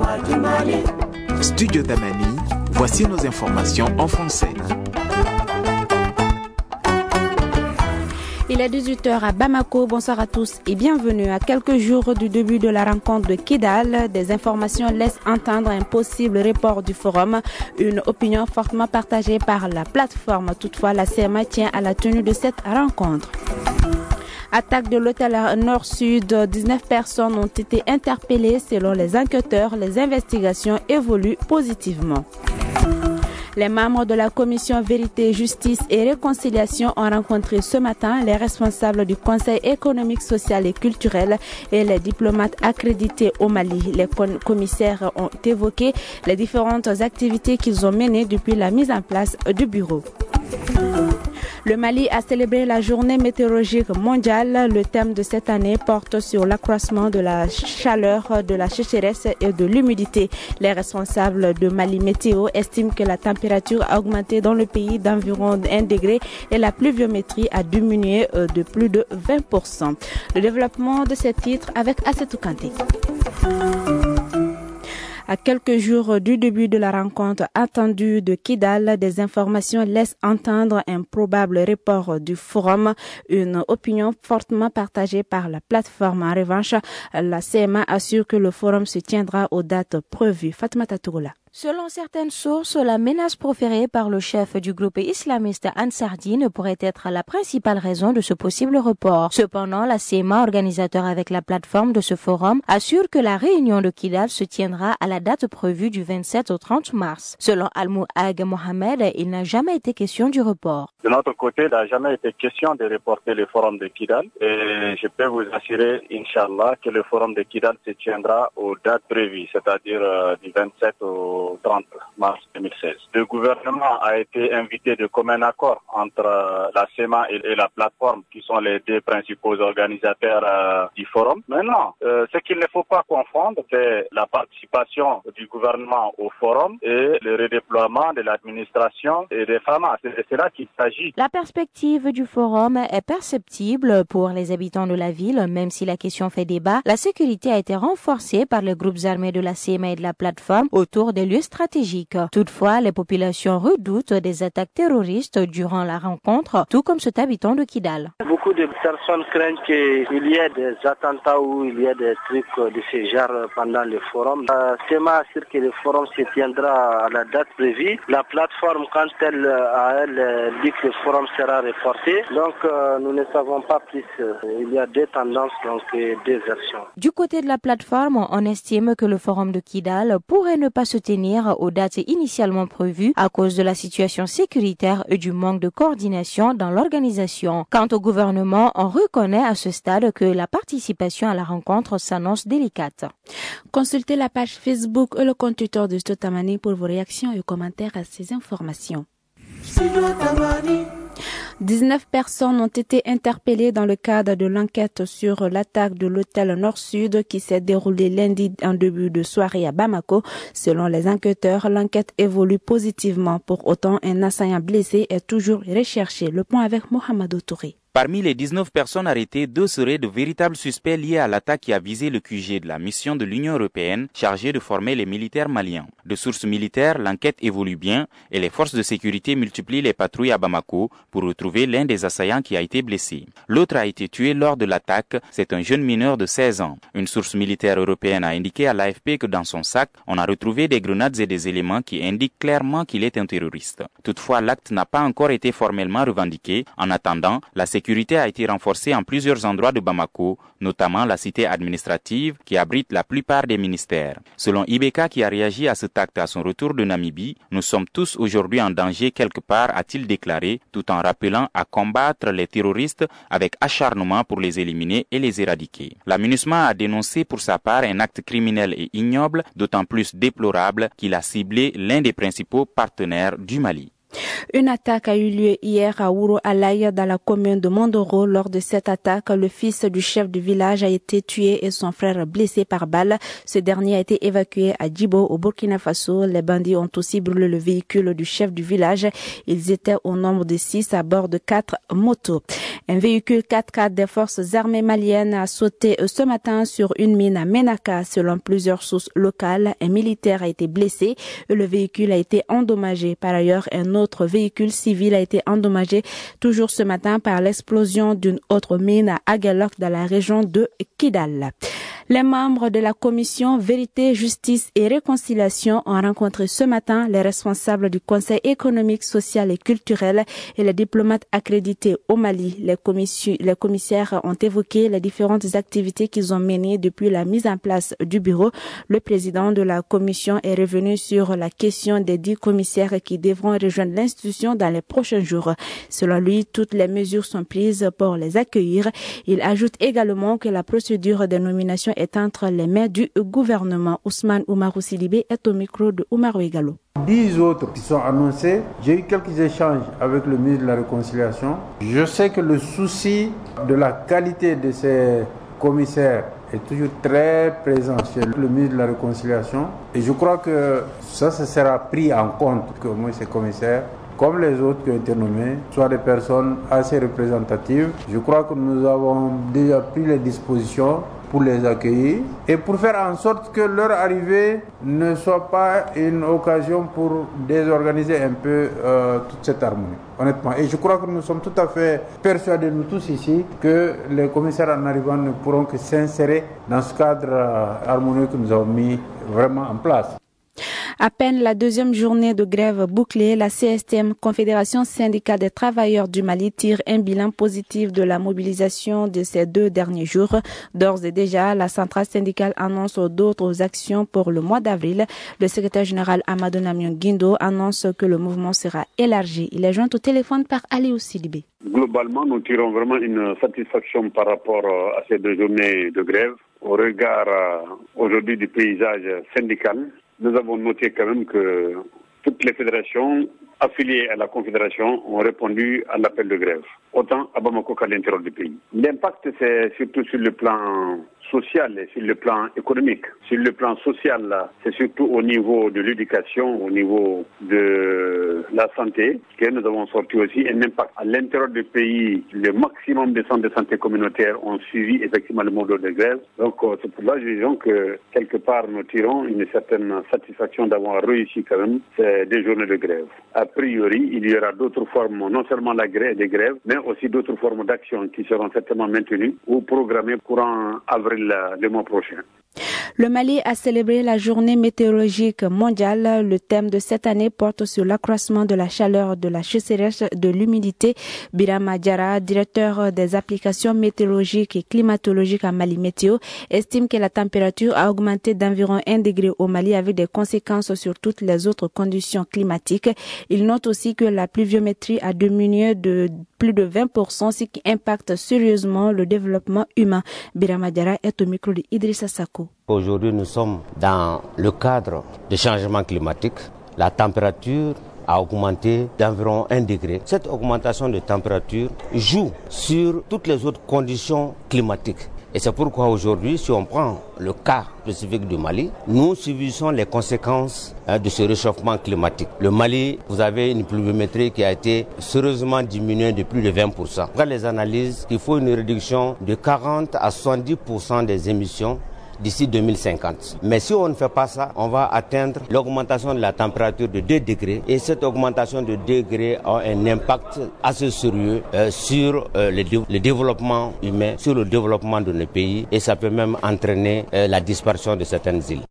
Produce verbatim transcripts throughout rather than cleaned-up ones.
du Mali. Studio Tamani, voici nos informations en français. Il est dix-huit heures à Bamako. Bonsoir à tous et bienvenue. À quelques jours du début de la rencontre de Kidal, des informations laissent entendre un possible report du forum, une opinion fortement partagée par la plateforme. Toutefois, la C M A tient à la tenue de cette rencontre. Attaque de l'hôtel Nord-Sud, dix-neuf personnes ont été interpellées. Selon les enquêteurs, les investigations évoluent positivement. Les membres de la commission Vérité, Justice et Réconciliation ont rencontré ce matin les responsables du Conseil économique, social et culturel et les diplomates accrédités au Mali. Les commissaires ont évoqué les différentes activités qu'ils ont menées depuis la mise en place du bureau. Le Mali a célébré la journée météorologique mondiale. Le thème de cette année porte sur l'accroissement de la chaleur, de la sécheresse et de l'humidité. Les responsables de Mali Météo estiment que la température a augmenté dans le pays d'environ un degré et la pluviométrie a diminué de plus de vingt pour cent. Le développement de ces titres avec Assetou Kanté. À quelques jours du début de la rencontre attendue de Kidal, des informations laissent entendre un probable report du forum, une opinion fortement partagée par la plateforme. En revanche, la C M A assure que le forum se tiendra aux dates prévues. Fatmata Tougoula. Selon certaines sources, la menace proférée par le chef du groupe islamiste Ansar Dine pourrait être la principale raison de ce possible report. Cependant, la C M A, organisateur avec la plateforme de ce forum, assure que la réunion de Kidal se tiendra à la date prévue du vingt-sept au trente mars. Selon Al-Mouag Mohamed, il n'a jamais été question du report. De notre côté, il n'a jamais été question de reporter le forum de Kidal et je peux vous assurer, Inch'Allah, que le forum de Kidal se tiendra aux dates prévues, c'est-à-dire euh, du vingt-sept au trente mars deux mille seize. Le gouvernement a été invité de commun accord entre euh, la C M A et, et la plateforme qui sont les deux principaux organisateurs euh, du forum. Maintenant, euh, ce qu'il ne faut pas confondre, c'est la participation du gouvernement au forum et le redéploiement de l'administration et des F A M A. C'est de cela qu'il s'agit. La perspective du forum est perceptible pour les habitants de la ville, même si la question fait débat. La sécurité a été renforcée par les groupes armés de la C M A et de la plateforme autour des lieux stratégiques. Toutefois, les populations redoutent des attaques terroristes durant la rencontre, tout comme cet habitant de Kidal. Beaucoup de personnes craignent qu'il y ait des attentats ou il y ait des trucs de ce genre pendant le forum. La C M A assure que le forum se tiendra à la date prévue. La plateforme, quand elle, à elle, dit que le forum sera reporté. Donc, euh, nous ne savons pas plus. Il y a deux tendances, donc deux versions. Du côté de la plateforme, on estime que le forum de Kidal pourrait ne pas se tenir aux dates initialement prévues à cause de la situation sécuritaire et du manque de coordination dans l'organisation. Quant au gouvernement, on reconnaît à ce stade que la participation à la rencontre s'annonce délicate. Consultez la page Facebook et le compte Twitter de Studio Tamani pour vos réactions et commentaires à ces informations. dix-neuf personnes ont été interpellées dans le cadre de l'enquête sur l'attaque de l'hôtel Nord-Sud qui s'est déroulée lundi en début de soirée à Bamako. Selon les enquêteurs, l'enquête évolue positivement. Pour autant, un assaillant blessé est toujours recherché. Le point avec Mohamedou Touré. Parmi les dix-neuf personnes arrêtées, deux seraient de véritables suspects liés à l'attaque qui a visé le Q G de la mission de l'Union européenne chargée de former les militaires maliens. De sources militaires, l'enquête évolue bien et les forces de sécurité multiplient les patrouilles à Bamako pour retrouver l'un des assaillants qui a été blessé. L'autre a été tué lors de l'attaque, c'est un jeune mineur de seize ans. Une source militaire européenne a indiqué à l'A F P que dans son sac, on a retrouvé des grenades et des éléments qui indiquent clairement qu'il est un terroriste. Toutefois, l'acte n'a pas encore été formellement revendiqué. En attendant, la sécurité La sécurité a été renforcée en plusieurs endroits de Bamako, notamment la cité administrative qui abrite la plupart des ministères. Selon Ibeka qui a réagi à cet acte à son retour de Namibie, nous sommes tous aujourd'hui en danger quelque part, a-t-il déclaré, tout en rappelant à combattre les terroristes avec acharnement pour les éliminer et les éradiquer. La MINUSMA a dénoncé pour sa part un acte criminel et ignoble, d'autant plus déplorable qu'il a ciblé l'un des principaux partenaires du Mali. Une attaque a eu lieu hier à Ouro Alaï dans la commune de Mondoro. Lors de cette attaque, le fils du chef du village a été tué et son frère blessé par balle. Ce dernier a été évacué à Djibo au Burkina Faso. Les bandits ont aussi brûlé le véhicule du chef du village. Ils étaient au nombre de six à bord de quatre motos. Un véhicule quatre-quatre des forces armées maliennes a sauté ce matin sur une mine à Menaka. Selon plusieurs sources locales, un militaire a été blessé et le véhicule a été endommagé. Par ailleurs, un autre véhicule civil a été endommagé toujours ce matin par l'explosion d'une autre mine à Agalok dans la région de Kidal. Les membres de la commission Vérité, Justice et Réconciliation ont rencontré ce matin les responsables du Conseil économique, social et culturel et les diplomates accrédités au Mali. Les, les commissaires ont évoqué les différentes activités qu'ils ont menées depuis la mise en place du bureau. Le président de la commission est revenu sur la question des dix commissaires qui devront rejoindre l'institution dans les prochains jours. Selon lui, toutes les mesures sont prises pour les accueillir. Il ajoute également que la procédure de nomination est entre les mains du gouvernement. Ousmane Oumarou Sidibé est au micro de Oumarou Egalo. Dix autres qui sont annoncés. J'ai eu quelques échanges avec le ministre de la Réconciliation. Je sais que le souci de la qualité de ces commissaires est toujours très présent chez le ministre de la Réconciliation. Et je crois que ça, ça sera pris en compte, que moi, ces commissaires, comme les autres qui ont été nommés, soient des personnes assez représentatives. Je crois que nous avons déjà pris les dispositions pour les accueillir et pour faire en sorte que leur arrivée ne soit pas une occasion pour désorganiser un peu euh, toute cette harmonie, honnêtement. Et je crois que nous sommes tout à fait persuadés, nous tous ici, que les commissaires en arrivant ne pourront que s'insérer dans ce cadre euh, harmonieux que nous avons mis vraiment en place. À peine la deuxième journée de grève bouclée, la C S T M, Confédération syndicale des travailleurs du Mali, tire un bilan positif de la mobilisation de ces deux derniers jours. D'ores et déjà, la centrale syndicale annonce d'autres actions pour le mois d'avril. Le secrétaire général Amadou Namion Guindo annonce que le mouvement sera élargi. Il est joint au téléphone par Aliou Sidibé. Globalement, nous tirons vraiment une satisfaction par rapport à ces deux journées de grève. Au regard aujourd'hui du paysage syndical, nous avons noté quand même que toutes les fédérations affiliées à la Confédération ont répondu à l'appel de grève, autant à Bamako qu'à l'intérieur du pays. L'impact, c'est surtout sur le plan social et sur le plan économique. Sur le plan social, c'est surtout au niveau de l'éducation, au niveau de la santé, que nous avons sorti aussi un impact. À l'intérieur du pays, le maximum des centres de santé communautaires ont suivi effectivement le mode de grève. Donc c'est pour là, disons que quelque part, nous tirons une certaine satisfaction d'avoir réussi quand même ces deux journées de grève. A priori, il y aura d'autres formes, non seulement la grève, des grèves, mais aussi d'autres formes d'action qui seront certainement maintenues ou programmées courant avril le mois prochain. Le Mali a célébré la journée météorologique mondiale. Le thème de cette année porte sur l'accroissement de la chaleur, de la sécheresse, de l'humidité. Birama Diarra, directeur des applications météorologiques et climatologiques à Mali Météo, estime que la température a augmenté d'environ un degré au Mali avec des conséquences sur toutes les autres conditions climatiques. Il note aussi que la pluviométrie a diminué de plus de vingt pour cent, ce qui impacte sérieusement le développement humain. Birama Diarra est au micro de Idrissa Sako. Aujourd'hui, nous sommes dans le cadre du changement climatique. La température a augmenté d'environ un degré. Cette augmentation de température joue sur toutes les autres conditions climatiques. Et c'est pourquoi aujourd'hui, si on prend le cas spécifique du Mali, nous subissons les conséquences hein, de ce réchauffement climatique. Le Mali, vous avez une pluviométrie qui a été sérieusement diminuée de plus de vingt pour cent. Après les analyses, il faut une réduction de quarante à soixante-dix pour cent des émissions d'ici deux mille cinquante. Mais si on ne fait pas ça, on va atteindre l'augmentation de la température de deux degrés. Et cette augmentation de deux degrés a un impact assez sérieux euh, sur euh, le, dé- le développement humain, sur le développement de nos pays. Et ça peut même entraîner euh, la disparition de certaines îles.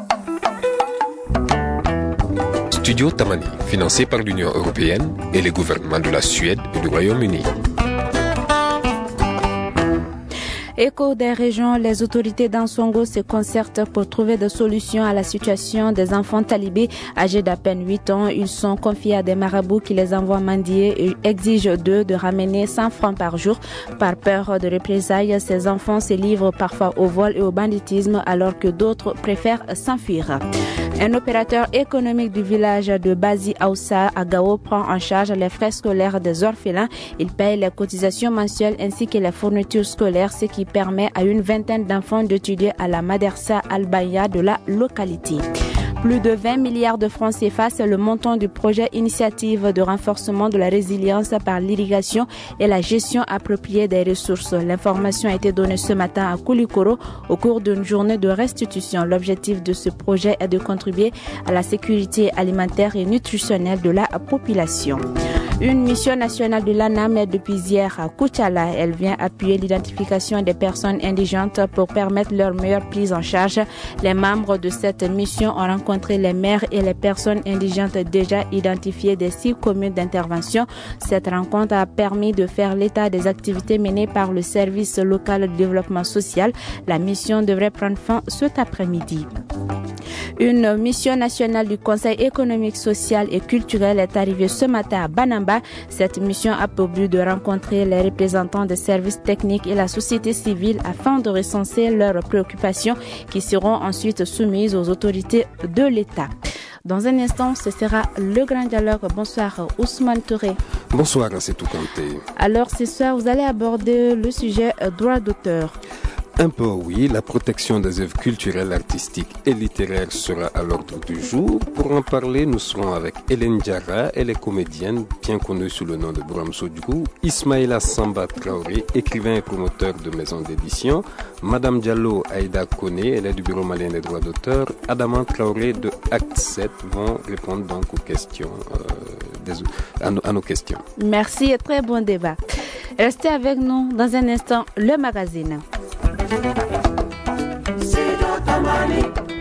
Studio Tamani, financé par l'Union européenne et les gouvernements de la Suède et du Royaume-Uni. Écho des régions, les autorités d'Ansongo se concertent pour trouver des solutions à la situation des enfants talibés âgés d'à peine huit ans. Ils sont confiés à des marabouts qui les envoient mendier et exigent d'eux de ramener cent francs par jour. Par peur de représailles, ces enfants se livrent parfois au vol et au banditisme alors que d'autres préfèrent s'enfuir. Un opérateur économique du village de Bazi Aoussa à Gao prend en charge les frais scolaires des orphelins. Il paye les cotisations mensuelles ainsi que les fournitures scolaires, ce qui permet à une vingtaine d'enfants d'étudier à la Madersa Al-Baya de la localité. Plus de vingt milliards de francs C F A, c'est le montant du projet Initiative de renforcement de la résilience par l'irrigation et la gestion appropriée des ressources. L'information a été donnée ce matin à Koulikoro au cours d'une journée de restitution. L'objectif de ce projet est de contribuer à la sécurité alimentaire et nutritionnelle de la population. Une mission nationale de l'ANAM est depuis hier à Koutchala. Elle vient appuyer l'identification des personnes indigentes pour permettre leur meilleure prise en charge. Les membres de cette mission ont rencontré les maires et les personnes indigentes déjà identifiées des six communes d'intervention. Cette rencontre a permis de faire l'état des activités menées par le service local de développement social. La mission devrait prendre fin cet après-midi. Une mission nationale du Conseil économique, social et culturel est arrivée ce matin à Banamba. Cette mission a pour but de rencontrer les représentants des services techniques et la société civile afin de recenser leurs préoccupations qui seront ensuite soumises aux autorités de l'État. Dans un instant, ce sera le grand dialogue. Bonsoir Ousmane Touré. Bonsoir, c'est tout compté. Alors ce soir, vous allez aborder le sujet droit d'auteur. Un peu oui, la protection des œuvres culturelles, artistiques et littéraires sera à l'ordre du jour. Pour en parler, nous serons avec Hélène Diarra, elle est comédienne, bien connue sous le nom de Bouram Sodjou, Ismaïla Samba Traoré, écrivain et promoteur de maisons d'édition, Madame Diallo Aïda Kone, elle est du Bureau malien des droits d'auteur, Adama Traoré de Acte sept vont répondre donc aux questions, euh, des, à, nos, à nos questions. Merci et très bon débat. Restez avec nous dans un instant, le magazine. Sido Tamani.